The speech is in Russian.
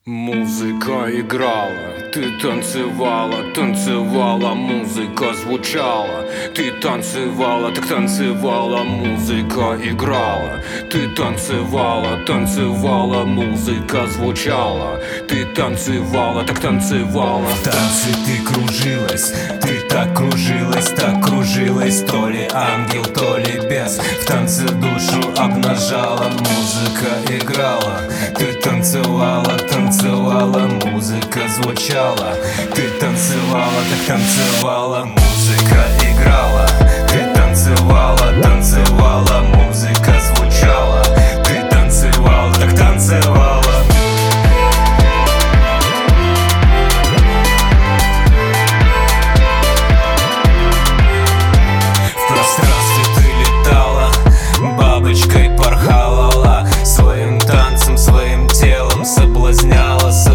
Музыка играла, ты танцевала, танцевала, музыка звучала. Ты танцевала, так танцевала, музыка играла. Ты танцевала, танцевала, музыка звучала. Ты танцевала, так танцевала. В танце ты кружилась, ты так кружилась, то ли ангел, то ли бес. В танце душу обнажала, музыка играла. Ты танцевала, танцевала, музыка звучала. Ты танцевала, так танцевала, музыка играла. Ты танцевала, танцевала, музыка звучала. Ты танцевала, так танцевала. В пространстве ты летала, бабочкой порхала, своим танцем, своим телом соблазняла.